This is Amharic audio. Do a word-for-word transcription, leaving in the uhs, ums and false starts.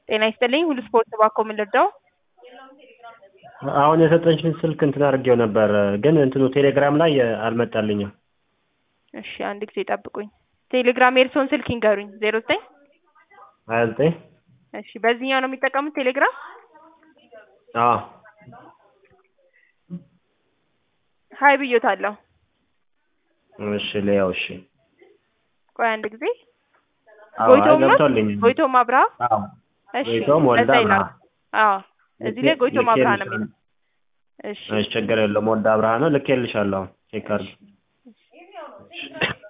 ጤና ይስጥልኝ ሁሉ ስፖርት ባኮ ምን ልርዳው? አሁን የሰጠኝሽን ስልክ እንትን አድርጌው ነበር ግን እንትኑ ቴሌግራም ላይ አልመጣልኝም። እሺ አንድ ጊዜ ጠብቁኝ። ቴሌግራም የእርስዎን ስልክ ይንገሩኝ። ዜሮ ዘጠኝ ሀያ ዘጠኝ እሺ በዚህኛው ነው የሚጠቀሙት ቴሌግራም? አዎ ሀይ ብዬዎታለሁ። እሺ ልየው እሺ። ቆይ አንድ ጊዜ አዎ ጎይቶም ነው? ገብቶልኛል። ጎይቶም አብርሃ? አዎ እሺ ጎይቶም ወልደ እንደዛ ይላል። አብርሃ። አዎ እዚህ ላይ ጎይቶም አብርሃ ነው የሚለው። እሺ እሺ ችግር የለውም ወልደ አብርሃ ነው ልኬልሻለሁ ቼክ አድርጊ።